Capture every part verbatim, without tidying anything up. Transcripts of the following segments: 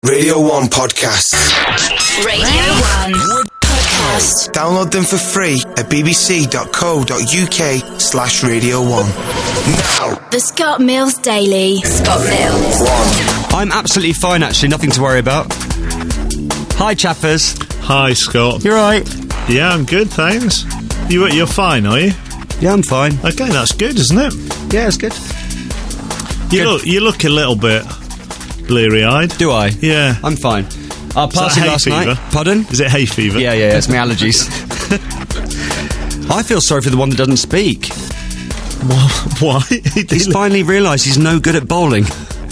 Radio one Podcast. Radio one Podcast. Download them for free at bbc.co.uk slash Radio one. Now. The Scott Mills Daily. Scott Mills. One. I'm absolutely fine, actually. Nothing to worry about. Hi, chappers. Hi, Scott. You're right. Yeah, I'm good, thanks. You, you're fine, are you? Yeah, I'm fine. Okay, that's good, isn't it? Yeah, it's good. You Good. look, you look a little bit bleary-eyed. Do I? Yeah. I'm fine. Our Is that party hay last fever? night. Pardon? Is it hay fever? Yeah, yeah, yeah, it's my allergies. I feel sorry for the one that doesn't speak. Why? He's finally realised he's no good at bowling.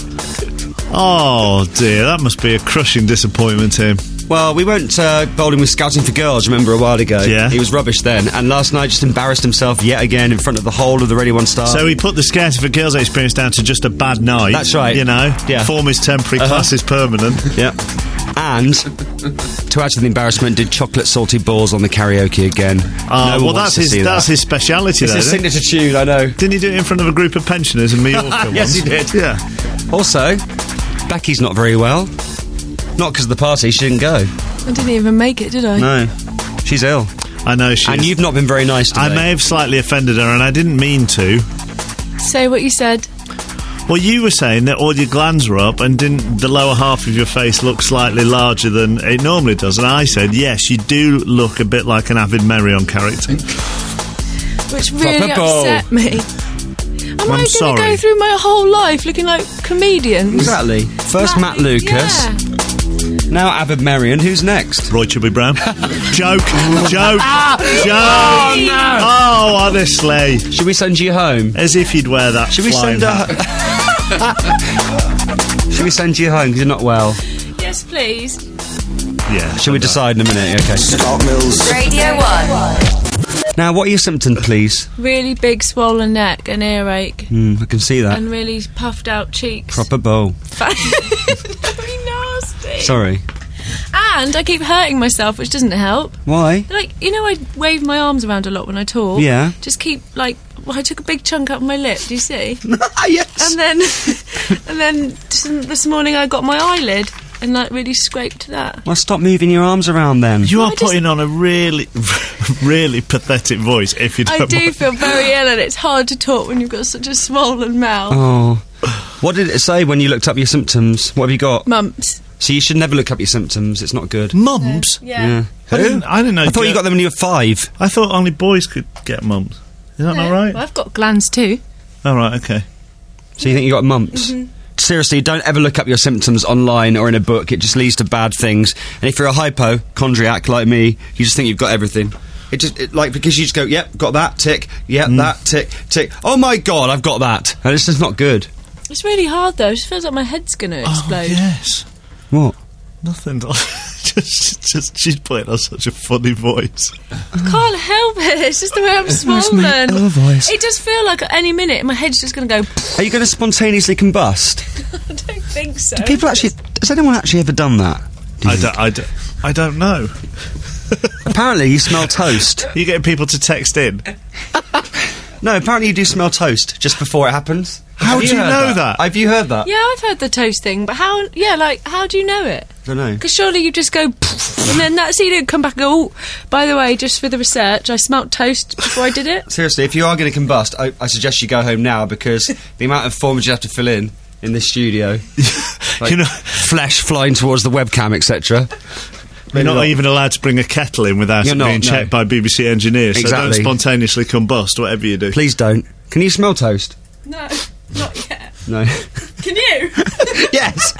Oh, dear, that must be a crushing disappointment to him. Well, we went uh, bowling with Scouting for Girls, remember, a while ago. Yeah. He was rubbish then. And last night just embarrassed himself yet again in front of the whole of the Radio one staff. So he put the Scouting for Girls experience down to just a bad night. That's right. You know? Yeah. Form is temporary, Uh-huh. class is permanent. Yeah. And, to add to the embarrassment, did chocolate salty balls on the karaoke again. Oh, No one well, wants that's to his see that's that. his speciality, It's though. his isn't it? signature tune, I know. Didn't he do it in front of a group of pensioners in Mallorca Yes, once? he did. Yeah. Also, Becky's not very well. Not because of the party, she didn't go. I didn't even make it, did I? No. She's ill. I know she And is. you've not been very nice today. I may have slightly offended her, and I didn't mean to. Say what you said. Well, you were saying that all your glands were up, and didn't the lower half of your face look slightly larger than it normally does? And I said, yes, you do look a bit like an Avid Marion character. Which really Proper bowl. upset me. Am I'm I going to sorry. go through my whole life looking like comedians? Exactly. First Matt Lucas, Yeah. now Avid Marion. Who's next? Roy Chubby Brown. Joke. Joke. Joke. Oh, honestly. Should we send you home? As if you'd wear that Should we flying send hat. her... Should we send you home because you're not well? Yes, please. Yeah. Should we decide in a minute? Okay. Scott Mills. Radio one. Now, what are your symptoms, please? Really big swollen neck and earache. Mm, I can see that. And really puffed out cheeks. Proper bowl. Very nasty. Sorry. And I keep hurting myself, which doesn't help. Why? Like, you know, I wave my arms around a lot when I talk. Yeah. Just keep, like, well, I took a big chunk out of my lip, do you see? Yes. And then, and then just this morning I got my eyelid and like really scraped that. Well, stop moving your arms around then. You are I just- putting on a really, really pathetic voice, if you don't I do mind. feel very ill, and it's hard to talk when you've got such a swollen mouth. Oh. What did it say when you looked up your symptoms? What have you got? Mumps. So you should never look up your symptoms. It's not good. Mumps? Yeah. Yeah. I didn't, I didn't know. I thought you got them when you were five. I thought only boys could get mumps. Is that not right? Well, I've got glands too. Oh, right, okay. So you think you got mumps? Mm-hmm. Seriously, don't ever look up your symptoms online or in a book. It just leads to bad things. And if you're a hypochondriac like me, you just think you've got everything. It just, it, like, because you just go, yep, got that, tick, yep, Mm. that, tick, tick. Oh my God, I've got that. And it's just not good. It's really hard though. It just feels like my head's going to explode. Oh, yes. What? Nothing. just, just, she's putting on such a funny voice. I can't help it. It's just the way I'm was swollen. my other voice. It does feel like at any minute my head's just going to go. Are you going to spontaneously combust? I don't think so. Do people actually, has anyone actually ever done that? Do you I think? don't, I, don't, I don't know. Apparently you smell toast. You getting people to text in? No, apparently you do smell toast just before it happens. How Have do you heard know that? Have you heard that? Yeah, I've heard the toast thing, but how? Yeah, like how do you know it? I don't know. Because surely you just go, and then that's you don't come back and go. Oh, by the way, just for the research, I smelt toast before I did it. Seriously, if you are going to combust, I, I suggest you go home now because the amount of forms you have to fill in in this studio, like You know- flesh flying towards the webcam, et cetera. You're not not. even allowed to bring a kettle in without You're it not, being no. checked by B B C engineers. So Exactly. don't spontaneously combust, whatever you do. Please don't. Can you smell toast? No, not yet. No. Can you? Yes.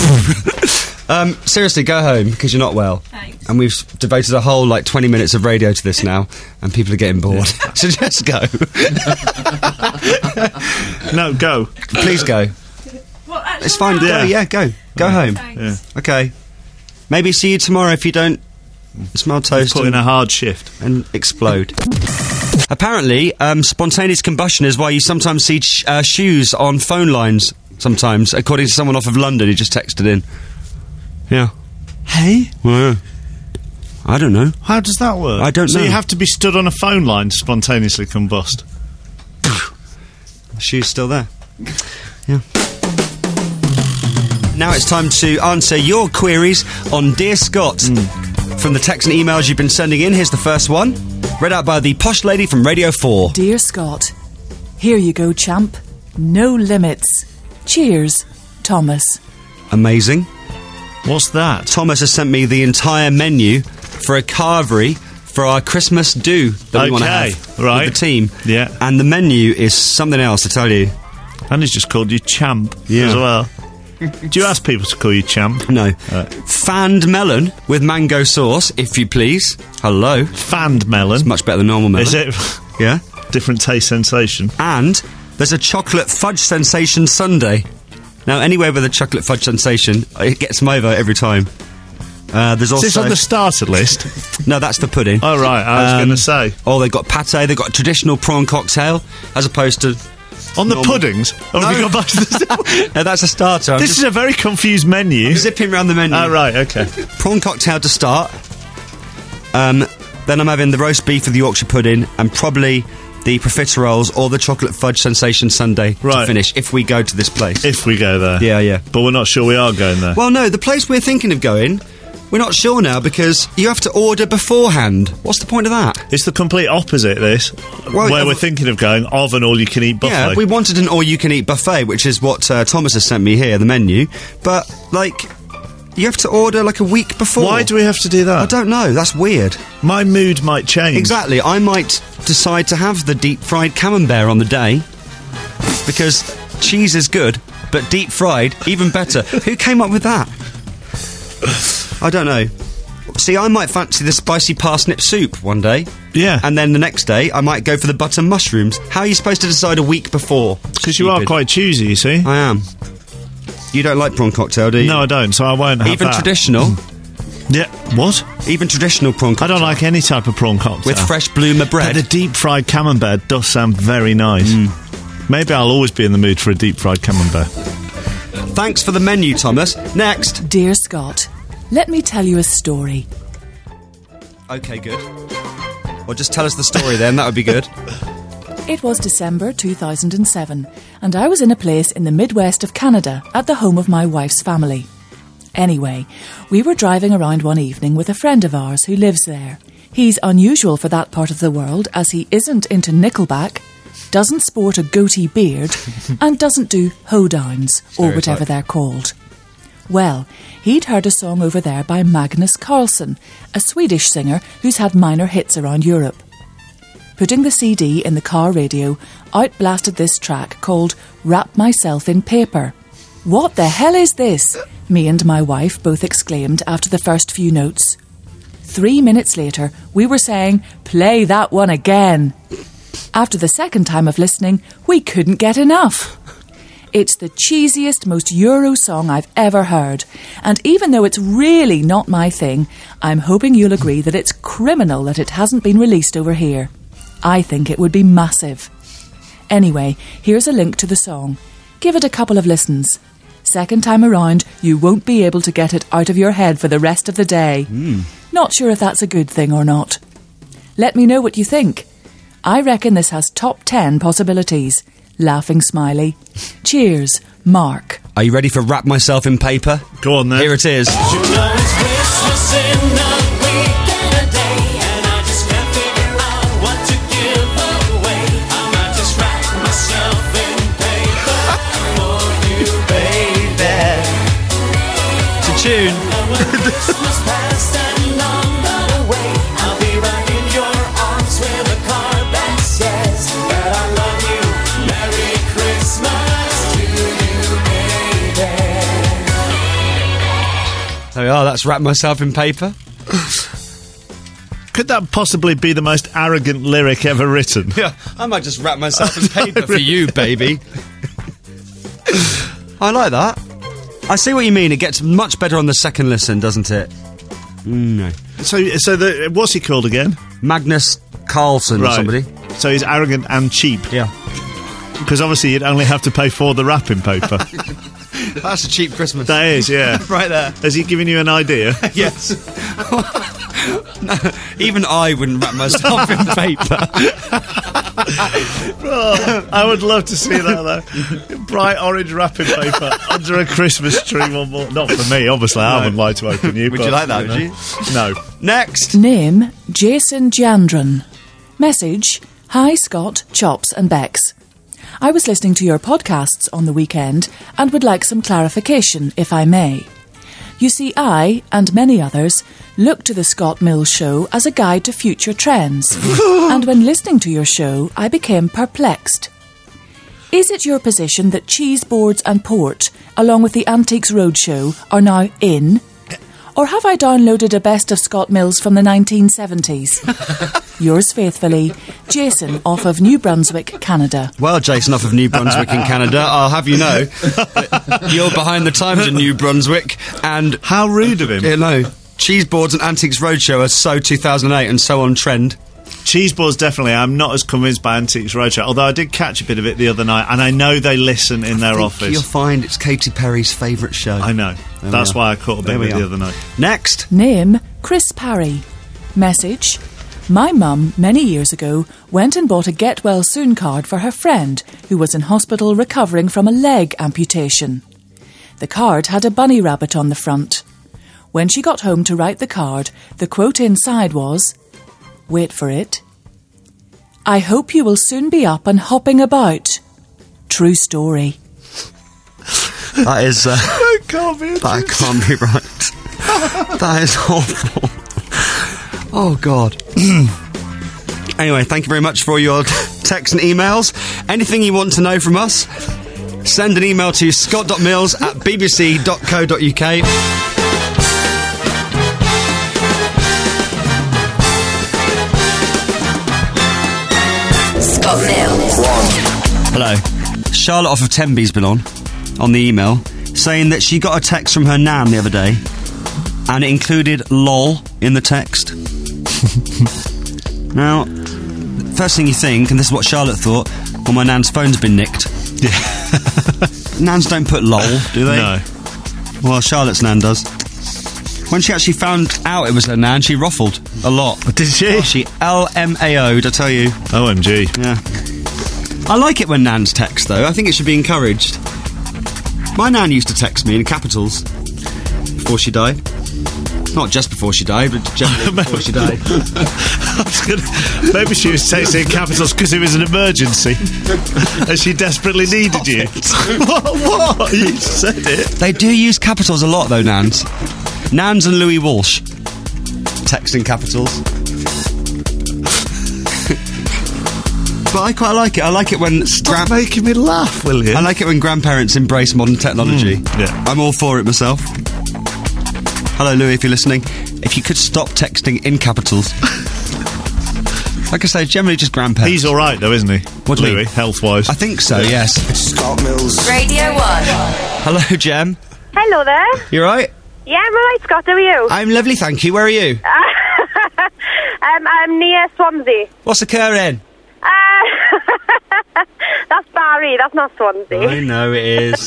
um, seriously, go home because you're not well. Thanks. And we've devoted a whole like twenty minutes of radio to this now, and people are getting bored. So just go. No, go. Please go. What, actual It's fine. now? Go. Yeah. Yeah, go. Go home. Thanks. Yeah. Okay. Maybe see you tomorrow if you don't smell toast Put in and, a hard shift. and explode. Apparently, um, spontaneous combustion is why you sometimes see sh- uh, shoes on phone lines. Sometimes, according to someone off of London who just texted in. Yeah. Hey? Well, yeah. I don't know. How does that work? I don't so know. you have to be stood on a phone line to spontaneously combust. The shoe's still there. Yeah. now it's time to answer your queries on Dear Scott. Mm. From the texts and emails you've been sending in, here's the first one. Read out by the posh lady from Radio four. Dear Scott, here you go, champ. No limits. Cheers, Thomas. Amazing. What's that? Thomas has sent me the entire menu for a carvery for our Christmas do that we want to Okay, have right. with the team. Yeah. And the menu is something else, I tell you. And he's just called you champ Yeah. as well. Do you ask people to call you champ? No. Right. Fanned melon with mango sauce, if you please. Hello. Fanned melon. Much better than normal melon. Is it? Yeah. Different taste sensation. And there's a chocolate fudge sensation sundae. Now, anywhere with a chocolate fudge sensation, it gets them over every time. Uh, there's Is also this on the starter list? no, that's the pudding. Oh, right, I was Um, going to say. Oh, they've got pate. They've got a traditional prawn cocktail, as opposed to On the normal- puddings? Oh, have No. you gone back to the... no, that's a starter. I'm This just is a very confused menu. zipping around the menu. Oh, right, okay. Prawn cocktail to start. Um, then I'm having the roast beef with the Yorkshire pudding, and probably the profiteroles or the chocolate fudge sensation sundae to Right. finish if we go to this place. If we go there. Yeah, yeah. But we're not sure we are going there. Well, no, the place we're thinking of going, we're not sure now because you have to order beforehand. What's the point of that? It's the complete opposite, this. Well, where uh, we're thinking of going of an all-you-can-eat buffet. Yeah, we wanted an all-you-can-eat buffet, which is what uh, Thomas has sent me here, the menu. But, like, you have to order, like, a week before. Why do we have to do that? I don't know. That's weird. My mood might change. Exactly. I might decide to have the deep-fried camembert on the day because cheese is good, but deep-fried, even better. Who came up with that? I don't know. See, I might fancy the spicy parsnip soup one day. Yeah. And then the next day, I might go for the butter mushrooms. How are you supposed to decide a week before? Because you are Stupid. quite choosy, you see. I am. You don't like prawn cocktail, do you? No, I don't, so I won't have Even that. traditional? Yeah. What? Even traditional prawn I cocktail? don't like any type of prawn cocktail. With fresh bloomer bread? But the deep-fried camembert does sound very nice. Mm. Maybe I'll always be in the mood for a deep-fried camembert. Thanks for the menu, Thomas. Next. Dear Scott, let me tell you a story. Okay, good. Well, just tell us the story then, that would be good. It was December two thousand seven, and I was in a place in the Midwest of Canada at the home of my wife's family. Anyway, we were driving around one evening with a friend of ours who lives there. He's unusual for that part of the world as he isn't into Nickelback, doesn't sport a goatee beard, and doesn't do hoedowns, or whatever they're called. Well, he'd heard a song over there by Magnus Carlsson, a Swedish singer who's had minor hits around Europe. Putting the C D in the car radio, out blasted this track called Wrap Myself in Paper. What the hell is this? Me and my wife both exclaimed after the first few notes. Three minutes later, we were saying, play that one again. After the second time of listening, we couldn't get enough. It's the cheesiest, most Euro song I've ever heard. And even though it's really not my thing, I'm hoping you'll agree that it's criminal that it hasn't been released over here. I think it would be massive. Anyway, here's a link to the song. Give it a couple of listens. Second time around, you won't be able to get it out of your head for the rest of the day. Mm. Not sure if that's a good thing or not. Let me know what you think. I reckon this has top ten possibilities. Laughing smiley. Cheers, Mark. Are you ready for Wrap Myself in Paper? Go on then. Here it is. You know it's Christmas in a week and a day, and I just can't figure out what to give away. I might just wrap myself in paper for you, baby. It's a tune. When Christmas passed and long gone away, I'll be right in your arms with a card that says that I love you. Merry Christmas to you, baby. There we are, that's Wrap Myself in Paper. Could that possibly be the most arrogant lyric ever written? Yeah, I might just wrap myself in paper for you, baby. I like that. I see what you mean. It gets much better on the second listen, doesn't it? Mm, no. So, so the, what's he called again? Magnus Carlsson or somebody. So he's arrogant and cheap. Yeah. Because obviously you'd only have to pay for the wrapping paper. That's a cheap Christmas. That is, yeah. Right there. Has he given you an idea? Yes. No, even I wouldn't wrap myself in paper. Oh, I would love to see that though. Bright orange wrapping paper under a Christmas tree one more. Not for me, obviously. I wouldn't like to open you. Would but, you like that, know. would you? No. Next. Name Jason Jandron. Message: Hi Scott, Chops and Bex. I was listening to your podcasts on the weekend and would like some clarification, if I may. You see, I, and many others, look to the Scott Mills show as a guide to future trends. And when listening to your show, I became perplexed. Is it your position that cheese boards and port, along with the Antiques Roadshow, are now in? Or have I downloaded a best of Scott Mills from the nineteen seventies? Yours faithfully, Jason, off of New Brunswick, Canada. Well, Jason, off of New Brunswick in Canada, I'll have you know that you're behind the times in New Brunswick, and How rude of him. you know, cheese boards and Antiques Roadshow are so two thousand eight and so on trend. Cheese balls, definitely. I'm not as convinced by Antiques Roadshow, although I did catch a bit of it the other night, and I know they listen in their I think office. You'll find it's Katy Perry's favourite show. I know. There we That's are. why I caught a bit There of we it are. the other night. Next. Name Chris Parry. Message: My mum, many years ago, went and bought a Get Well Soon card for her friend who was in hospital recovering from a leg amputation. The card had a bunny rabbit on the front. When she got home to write the card, the quote inside was, wait for it, I hope you will soon be up and hopping about. True story. That is. Uh, That can't be that can't be right. That is awful. Oh, God. Anyway, thank you very much for your texts and emails. Anything you want to know from us, send an email to scott.mills at bbc dot co dot uk. Scott Mills. Hello. Charlotte off of Tenby's been on, on the email, saying that she got a text from her nan the other day, and it included lol in the text. Now, first thing you think, and this is what Charlotte thought, well, my nan's phone's been nicked. Nans don't put lol, do they? No. Well, Charlotte's nan does. When she actually found out it was her nan, she ruffled a lot. Did she? Oh, she L M A O'd, I tell you. O M G. Yeah. I like it when nans text, though. I think it should be encouraged. My nan used to text me in capitals before she died. Not just before she died, but generally before she died. I was gonna, maybe she was texting in capitals because it was an emergency and she desperately needed you. what? What? You said it. They do use capitals a lot, though, nans. Nans and Louis Walsh. Texting capitals. But I quite like it. I like it when... Stop gran- making me laugh, will you? I like it when grandparents embrace modern technology. Mm, yeah. I'm all for it myself. Hello, Louis, if you're listening. If you could stop texting in capitals. Like I say, generally just grandparents. He's all right, though, isn't he? What do you Louis, mean? health-wise. I think so, yes. Scott Mills. Radio one. Hello, Jem. Hello there. You alright? Yeah, I'm alright, Scott. How are you? I'm lovely, thank you. Where are you? um, I'm near Swansea. What's occurring? Uh, that's Barry. That's not Swansea. I know it is.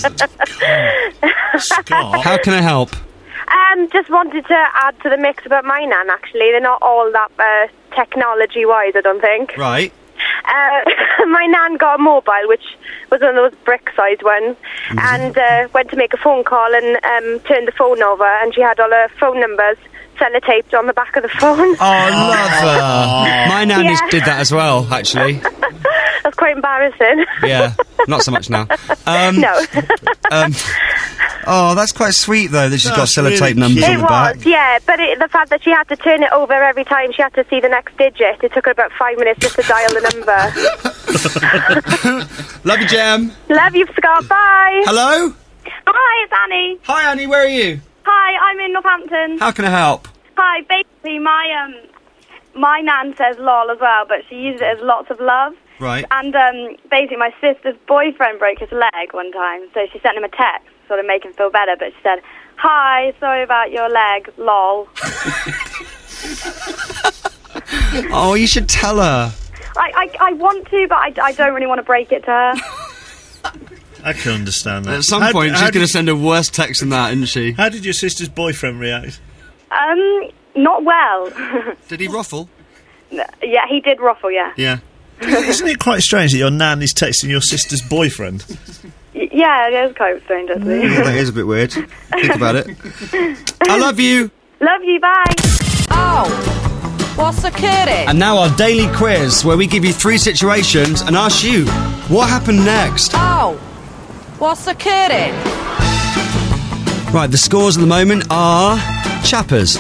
Scott. How can I help? Um, just wanted to add to the mix about my nan. Actually, they're not all that uh, technology-wise, I don't think. Right. Uh, my nan got a mobile, which was one of those brick-sized ones, and uh, went to make a phone call and um, turned the phone over, and she had all her phone numbers sellotaped on the back of the phone. Oh, love her. My nan Yeah. did that as well, actually. That's quite embarrassing. Yeah, not so much now. Um, No. um, oh, that's quite sweet, though, that she's got That's sellotape really numbers cute. on It the back. was, yeah, but it, the fact that she had to turn it over every time she had to see the next digit, it took her about five minutes just to dial the number. Love you, Jem. Love you, Scott. Bye. Hello? Hi, it's Annie. Hi, Annie, where are you? Hi, I'm in Northampton. How can I help? Hi, basically my um my nan says lol as well, but she uses it as lots of love. Right. And um basically my sister's boyfriend broke his leg one time, so she sent him a text, sort of make him feel better, but she said, "Hi, sorry about your leg, lol." Oh, you should tell her. I, I, I want to, but I, I don't really want to break it to her. I can understand that. At some How- point, how she's did- going to send a worse text than that, isn't she? How did your sister's boyfriend react? Um, not well. Did he ruffle? Yeah, he did ruffle, yeah. Yeah. Isn't it quite strange that your nan is texting your sister's boyfriend? Y- yeah, it is quite strange, actually. That is a bit weird. Think about it. I love you. Love you, bye. Oh, what's occurring? And now our daily quiz, where we give you three situations and ask you, what happened next? Oh, what's occurring? Right, the scores at the moment are Chappers.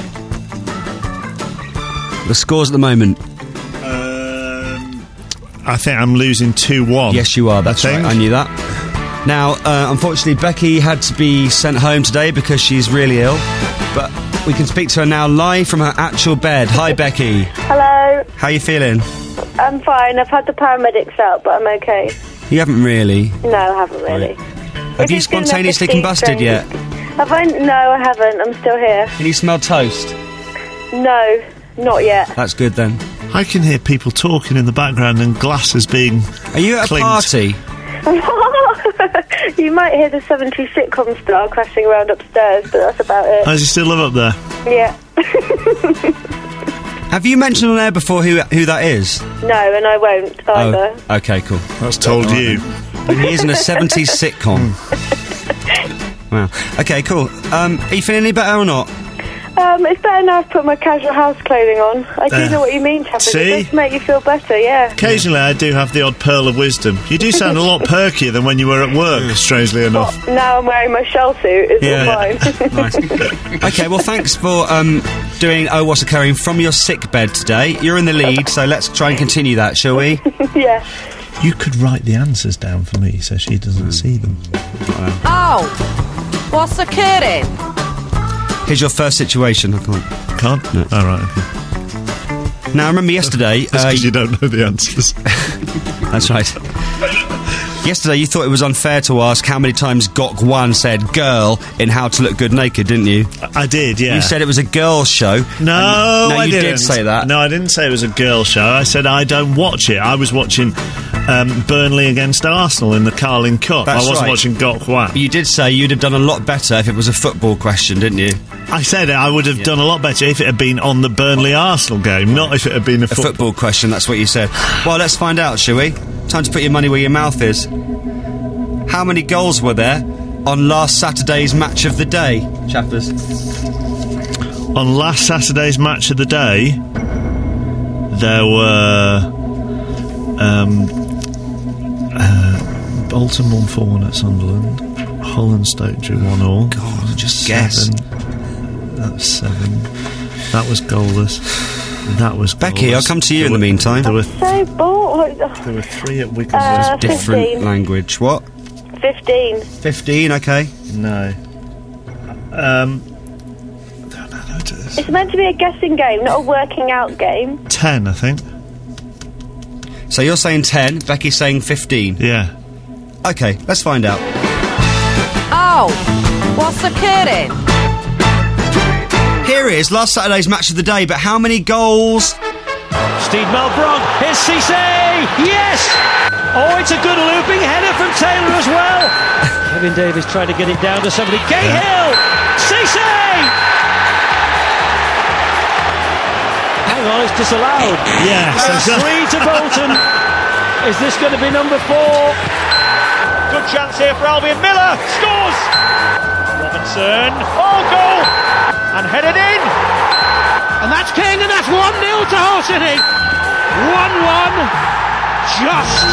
The scores at the moment. Um, I think I'm losing two one. Yes, you are. That's I right. think. I knew that. Now, uh, unfortunately, Becky had to be sent home today because she's really ill. But we can speak to her now live from her actual bed. Hi, Becky. Hello. How you feeling? I'm fine. I've had the paramedics out, but I'm okay. You haven't really. No, I haven't really. Have you spontaneously combusted yet? Have I? No, I haven't. I'm still here. Can you smell toast? No, not yet. That's good then. I can hear people talking in the background and glasses being. Are you at a clinked. party? You might hear the seventies sitcom star crashing around upstairs, but that's about it. Does he still live up there? Yeah. Have you mentioned on air before who who that is? No, and I won't either. Oh, okay, cool. That's told All right you. then. He is in a seventies sitcom. Wow. Okay, cool. Um, are you feeling any better or not? Um, it's better now I've put my casual house clothing on. I do Uh, know what you mean, Chappers. see? It does make you feel better, yeah. Occasionally, I do have the odd pearl of wisdom. You do sound a lot perkier than when you were at work, strangely enough. Now I'm wearing my shell suit. It's Yeah. all fine. Nice. Okay, well, thanks for um, doing Oh What's Occurring from your sick bed today. You're in the lead, so let's try and continue that, shall we? Yeah. You could write the answers down for me so she doesn't see them. Oh, what's occurring? Here's your first situation. I can't. Can't? No. All right, okay. Now, I remember yesterday... That's uh, because you don't know the answers. That's right. Yesterday, you thought it was unfair to ask how many times Gok One said girl in How to Look Good Naked, didn't you? I did, yeah. You said it was a girls' show. No, no, I you didn't. did say that. No, I didn't say it was a girl show. I said I don't watch it. I was watching um, Burnley against Arsenal in the Carling Cup. That's I wasn't right. watching Gok One. You did say you'd have done a lot better if it was a football question, didn't you? I said I would have done a lot better if it had been on the Burnley-Arsenal game, not if it had been a, A football. football question, that's what you said. Well, let's find out, shall we? Time to put your money where your mouth is. How many goals were there on last Saturday's match of the day, Chappers? On last Saturday's match of the day, there were um, uh, Bolton won four one at Sunderland, Hull and Stoke drew one all. God, just guess. That was seven. That was goalless. That was Becky, goalless. I'll come to you There in the were- meantime. There were, So bored. there were three at Wigan. Uh, Different fifteen. language. What? Fifteen. fifteen, okay. no. Um, It's meant to be a guessing game, not a working out game. ten, I think. So you're saying ten, Becky's saying fifteen. Yeah. Okay, let's find out. Oh, what's occurring? Here is last Saturday's match of the day, but how many goals? Steve Malbron, here's Cisse! Yes! Oh, it's a good looping header from Taylor as well. Kevin Davies trying to get it down to somebody. Cahill! Cisse! Hang on, it's disallowed. Yes, That's that's- three to Bolton. Is this going to be number four? Good chance here for Albion. Miller scores! Robinson, oh, goal! And headed in! And that's King, and that's one nil to Hull City. one one. Just.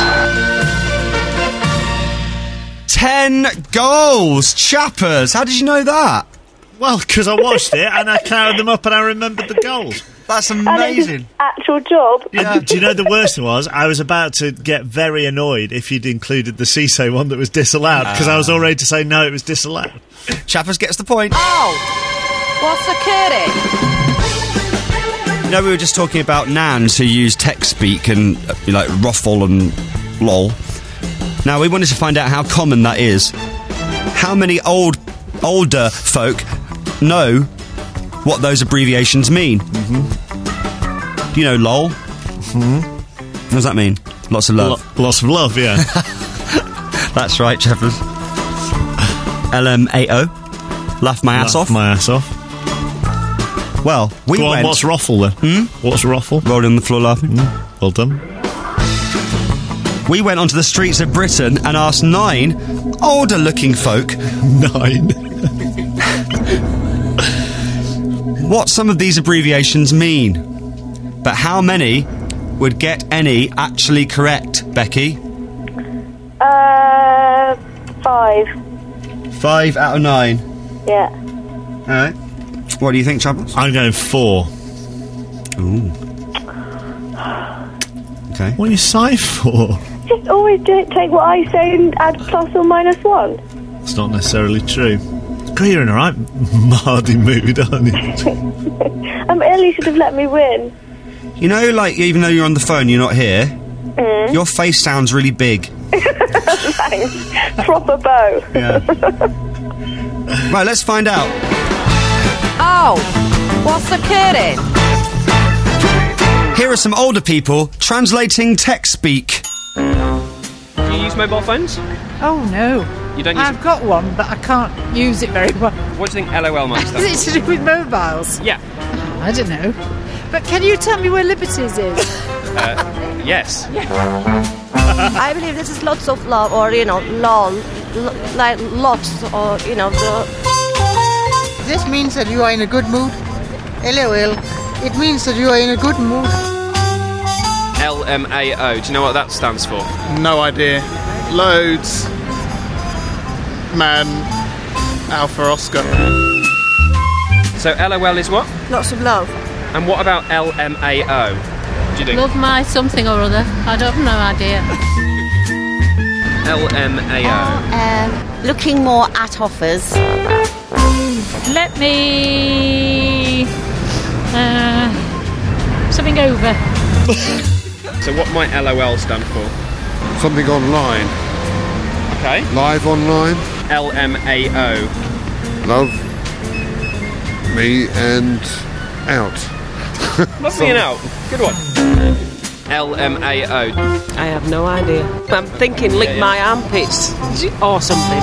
Ten goals! Chappers! How did you know that? Well, because I watched it and I counted them up and I remembered the goals. That's And it's his amazing. actual job. And do you know the worst was? I was about to get very annoyed if you'd included the Cisse one that was disallowed, because I was all ready to say no, it was disallowed. Chappers gets the point. Oh, what's occurring? You know, we were just talking about nans who use text speak and, uh, like, ruffle and lol. Now, we wanted to find out how common that is. How many old, older folk know what those abbreviations mean? Mm-hmm. Do you know lol? Mm-hmm. What does that mean? Lots of love. Lo- lots of love, yeah. That's right, Chappers. L M A O. Laugh my ass Laugh off. my ass off. Well, we Go on, went... what's ruffle then? Hmm? What's ruffle? Rolling on the floor laughing. Well done. we went onto the streets of Britain and asked nine older-looking folk Nine. what some of these abbreviations mean. But how many would get any actually correct, Becky? Uh, five. Five out of nine. Yeah. All right. What do you think, Chubbles? I'm going four. Ooh. Okay. What are you sighing for? Just always do it, take what I say and add plus or minus one. It's not necessarily true. God, you're in a right mardy mood, aren't you? Um, Ellie should have let me win. You know, like, even though you're on the phone, you're not here, Mm. your face sounds really big. Thanks. Proper bow. Yeah. Right, let's find out. Oh, what's occurring? Here are some older people translating text speak. Do you use mobile phones? Oh no. You don't use I've got one, but I can't use it very well. What do you think L O L might stand Is it to do with mobiles? Yeah. I don't know. But can you tell me where Liberties is? Uh, yes. I believe this is lots of love, or you know, lol, lo- like lots, or you know, the. This means that you are in a good mood. LOL. It means that you are in a good mood. L M A O. Do you know what that stands for? No idea. Loads. Man. Alpha Oscar. So L O L is what? Lots of love. And what about L M A O? Do you think? Love my something or other. I don't have no idea. L M A O. Um, looking more at offers. Let me... Uh, something over. So what might L O L stand for? Something online. Okay. Live online. L M A O. Love me and out. Love me and out. Good one. L M A O. I have no idea. I'm thinking lick Yeah, yeah. my armpits or something.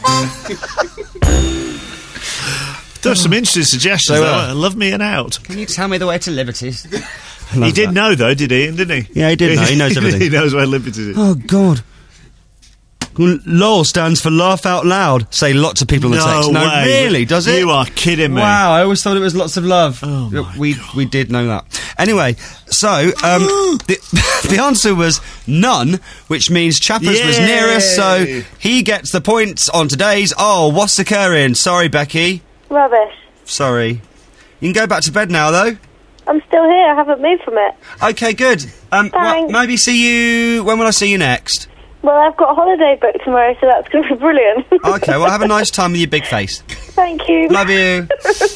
There are some interesting suggestions, So, though. uh, Love me and out. Can you tell me the way to Liberties? He did know, though, did he? Didn't he? Yeah, he did know. He knows everything. He knows where Liberties is. Oh, God. Well, LOL stands for laugh out loud, say lots of people on the No text. No, way. really, does it? You are kidding me. Wow, I always thought it was lots of love. Oh, my we God. we did know that. Anyway, so um, the, the answer was none, which means Chappers was Yay. nearest, so he gets the points on today's. Oh, what's occurring? Sorry, Becky. Rubbish. Sorry. You can go back to bed now, though. I'm still here. I haven't moved from it. Okay, good. Um, well, Thanks. maybe see you. When will I see you next? Well, I've got a holiday booked tomorrow, so that's going to be brilliant. Okay, well, have a nice time with your big face. Thank you. Love you.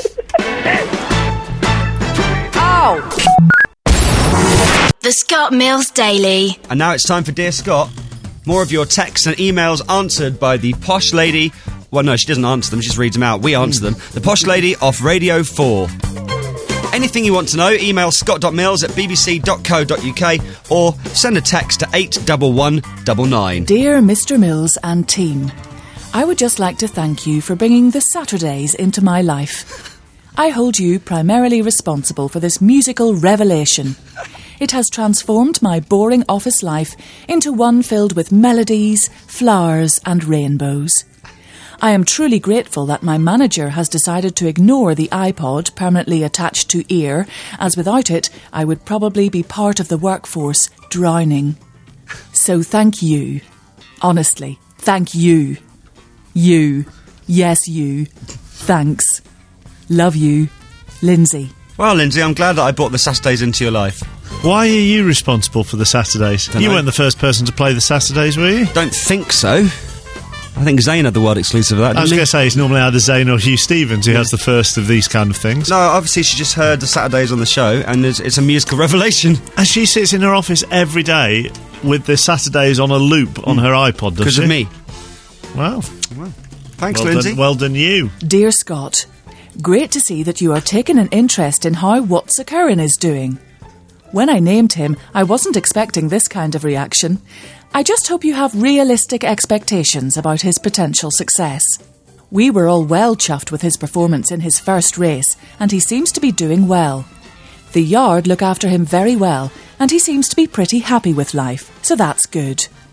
Oh, The Scott Mills Daily. And now it's time for Dear Scott. More of your texts and emails answered by the posh lady. Well, no, she doesn't answer them, she just reads them out. We answer them. The posh lady off Radio four. Anything you want to know, email scott.mills at bbc dot co dot uk or send a text to eight one one nine nine. Dear Mister Mills and team, I would just like to thank you for bringing the Saturdays into my life. I hold you primarily responsible for this musical revelation. It has transformed my boring office life into one filled with melodies, flowers and rainbows. I am truly grateful that my manager has decided to ignore the iPod permanently attached to ear, as without it, I would probably be part of the workforce drowning. So thank you. Honestly, thank you. You. Yes, you. Thanks. Love you. Lindsay. Well, Lindsay, I'm glad that I brought the Saturdays into your life. Why are you responsible for the Saturdays? Dunno. You weren't the first person to play the Saturdays, were you? Don't think so. I think Zayn had the world exclusive of that, I was didn't going he? to say it's normally either Zane or Hugh Stevens who has the first of these kind of things. No, obviously she just heard the Saturdays on the show, and it's, it's a musical revelation. And she sits in her office every day with the Saturdays on a loop on her iPod, does Because she? of me. Wow. Thanks, well Lindsay. Done, well done, you. Dear Scott, great to see that you are taking an interest in how What's Occurring is doing. When I named him, I wasn't expecting this kind of reaction. I just hope you have realistic expectations about his potential success. We were all well chuffed with his performance in his first race, and he seems to be doing well. The Yard look after him very well, and he seems to be pretty happy with life, so that's good.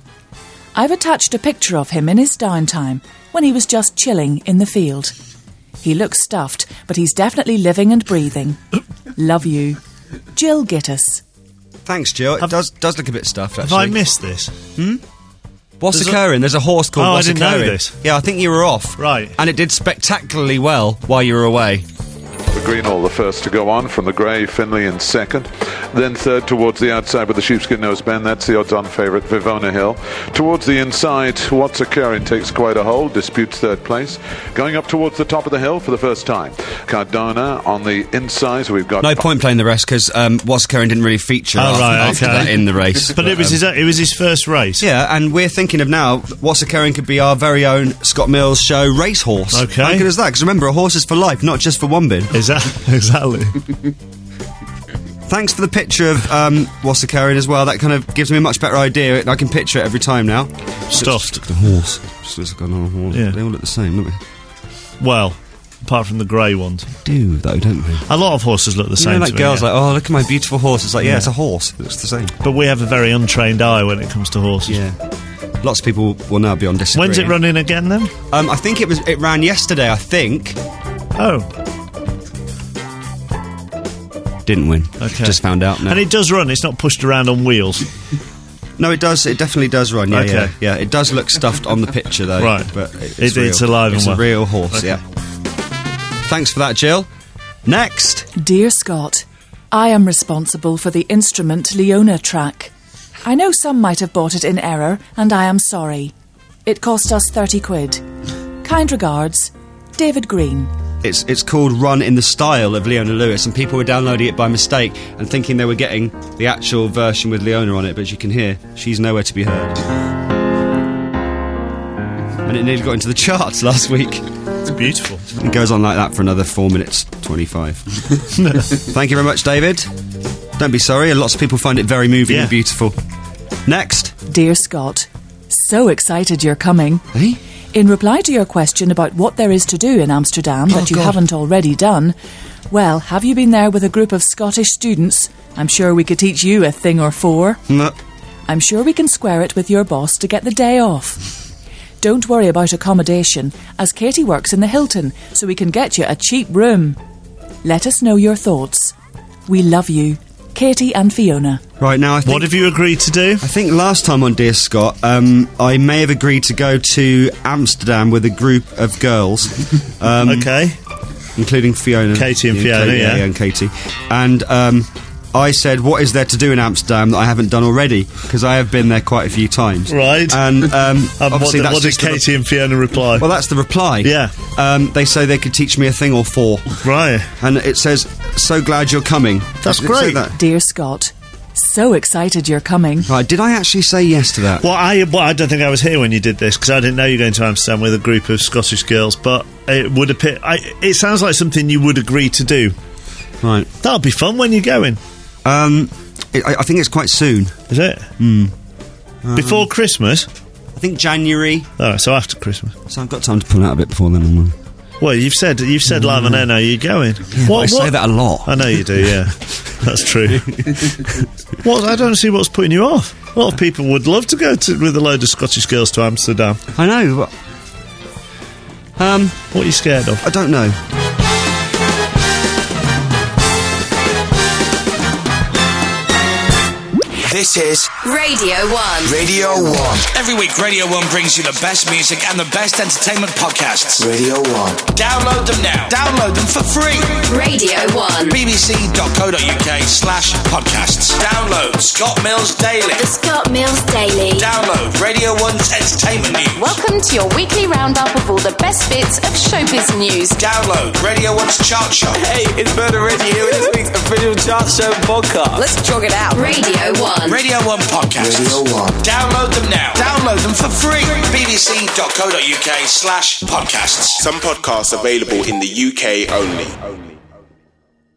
I've attached a picture of him in his downtime when he was just chilling in the field. He looks stuffed, but he's definitely living and breathing. Love you. Jill Gittis. Thanks, Jill. It does does look a bit stuffed, Have actually. I missed this? Hmm? What's There's a- occurring? There's a horse called Oh, I What's didn't know Occurring. this. Yeah, I think you were off. Right. And it did spectacularly well while you were away. The Greenall, the first to go on from the grey, Finley in second. Then third towards the outside with the sheepskin nose bend. That's the odds-on favourite, Vivona Hill. Towards the inside, What's Occurring takes quite a hold, disputes third place. Going up towards the top of the hill for the first time. Cardona on the inside, so we've got... No point playing the rest because um, What's Occurring didn't really feature Oh, after, right, after okay. that in the race. But it was um, his it was his first race. Yeah, and we're thinking of now, What's Occurring could be our very own Scott Mills show racehorse. Okay. How good is that? Because remember, a horse is for life, not just for one bin. Is that exactly? Thanks for the picture of um, What's Occurring as well. That kind of gives me a much better idea. I can picture it every time now. Stuffed. The horse. Just looks like a normal horse. Yeah. They all look the same, don't they? Well, apart from the grey ones. Do, though, don't they? A lot of horses look the You same know, like to me, girls yeah. like, oh, look at my beautiful horse. It's like, yeah, Yeah. it's a horse. It looks the same. But we have a very untrained eye when it comes to horses. Yeah. Lots of people will now be on disagreeing. When's it running again then? Um, I think it was. It ran yesterday, I think. Oh. Didn't win. Okay. Just found out now. And it does run, it's not pushed around on wheels. No, it does. It definitely does run. Yeah, Okay. yeah, yeah. It does look stuffed on the picture, though. Right. but it's, It- real. it's alive and It's well. a real horse. Okay. Yeah. Thanks for that, Jill. Next. Dear Scott, I am responsible for the instrument Leona track. I know some might have bought it in error, and I am sorry. It cost us thirty quid. Kind regards, David Green. It's it's called Run in the Style of Leona Lewis, and people were downloading it by mistake and thinking they were getting the actual version with Leona on it, but as you can hear, she's nowhere to be heard. And it nearly got into the charts last week. It's beautiful. It goes on like that for another four minutes twenty-five. Thank you very much, David. Don't be sorry, lots of people find it very moving Yeah. and beautiful. Next. Dear Scott, so excited you're coming. Eh? In reply to your question about what there is to do in Amsterdam Oh, that you God. haven't already done, well, have you been there with a group of Scottish students? I'm sure we could teach you a thing or four. No. I'm sure we can square it with your boss to get the day off. Don't worry about accommodation, as Katie works in the Hilton, so we can get you a cheap room. Let us know your thoughts. We love you. Katie and Fiona. Right now, I think... What have you agreed to do? I think last time on Dear Scott, um, I may have agreed to go to Amsterdam with a group of girls. Um, Okay. Including Fiona. Katie and Yeah, Fiona, Kate- yeah. and Katie. And um, I said, what is there to do in Amsterdam that I haven't done already? Because I have been there quite a few times. Right. And um, And what, obviously did- that's what did just the re- Katie and Fiona reply? Well, that's the reply. Yeah. Um, they say they could teach me a thing or four. Right. And it says, so glad you're coming. That's Did it say great. that? Dear Scott, so excited you're coming. Right, did I actually say yes to that? Well, I well, I don't think I was here when you did this because I didn't know you were going to Amsterdam with a group of Scottish girls. But it would appear. I, it sounds like something you would agree to do. Right. That'll be fun when you're going. Um, it, I, I think it's quite soon. Is it? Hmm. Um, Before Christmas? I think January. All right, so after Christmas. So I've got time to pull out a bit before then. haven't I? Well, you've said you've said live on air now you're going. Yeah, but I say that a lot. I know you do. Yeah, that's true. What? I don't see what's putting you off. A lot of people would love to go to, with a load of Scottish girls to Amsterdam. I know. But, um, what are you scared of? I don't know. This is Radio one. Radio one. Every week, Radio one brings you the best music and the best entertainment podcasts. Radio one. Download them now. Download them for free. Radio one. bbc.co.uk slash podcasts. Download Scott Mills Daily. The Scott Mills Daily. Download Radio one's entertainment news. Welcome to your weekly roundup of all the best bits of showbiz news. Download Radio one's chart show. Hey, it's Bernard Reggie here with this week's official chart show podcast. Let's jog it out. Radio one. Radio one podcasts. Radio one. Download them now. Download them for free. bbc.co.uk slash podcasts. Some podcasts available in the U K only.